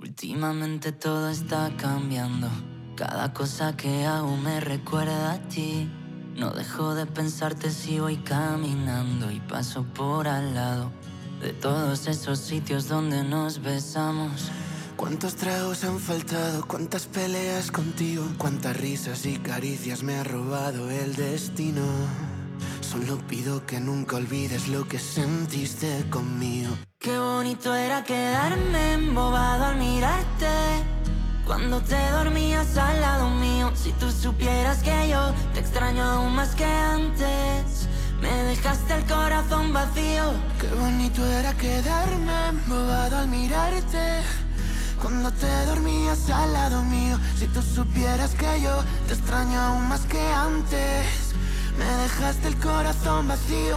Últimamente todo está cambiando. Cada cosa que hago me recuerda a ti. No dejo de pensarte si voy caminando y paso por al lado de todos esos sitios donde nos besamos. ¿Cuántos tragos han faltado? ¿Cuántas peleas contigo? ¿Cuántas risas y caricias me ha robado el destino? Solo pido que nunca olvides lo que sentiste conmigo. Qué bonito era quedarme embobado al mirarte cuando te dormías al lado mío. Si tú supieras que yo te extraño aún más que antes. Me dejaste el corazón vacío. Qué bonito era quedarme embobado al mirarte cuando te dormías al lado mío. Si tú supieras que yo te extraño aún más que antes. Me dejaste el corazón vacío.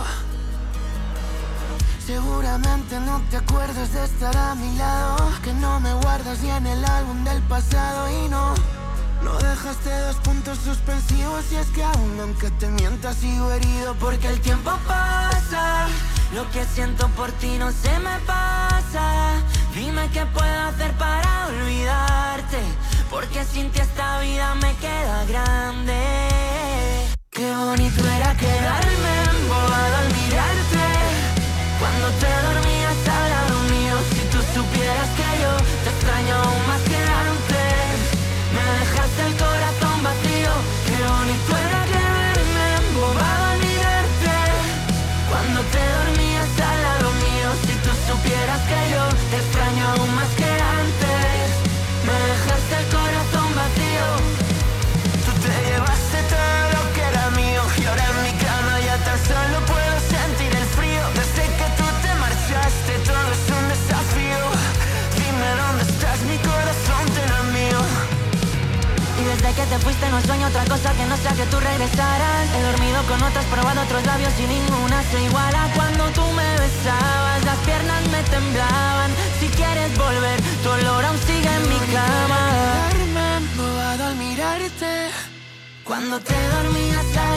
Seguramente no te acuerdas de estar a mi lado, que no me guardas ni en el álbum del pasado. Y no dejaste dos puntos suspensivos. Y es que aún aunque te mientas sigo herido, porque el tiempo pasa. Lo que siento por ti no se me pasa. Dime qué puedo hacer para olvidarte, porque sin ti esta vida me queda grande. Qué bonito era quedarme embobado al mirarte cuando te dormías al lado mío. Si tú supieras que yo te extraño aún más que antes. Me dejaste el corazón vacío. Qué bonito era quedarme embobado al mirarte cuando te dormías al lado mío. Si tú supieras que yo te extraño aún más que antes. Me dejaste el corazón vacío. Tú te llevaste todo lo que era mío y ahora en mi cama ya tan solo puedo sentir el frío. Desde que tú te marchaste todo es un desafío. Dime dónde estás, mi corazón te lo envío. Y desde que te fuiste no sueño otra cosa que no sea que tú regresaras. He dormido con otras, probado otros labios y ninguna se iguala. Cuando tú me besabas las piernas me temblaban. Si quieres volver, tu olor aún sigue en mi cama. Quedarme embobado al mirarte cuando te dormías al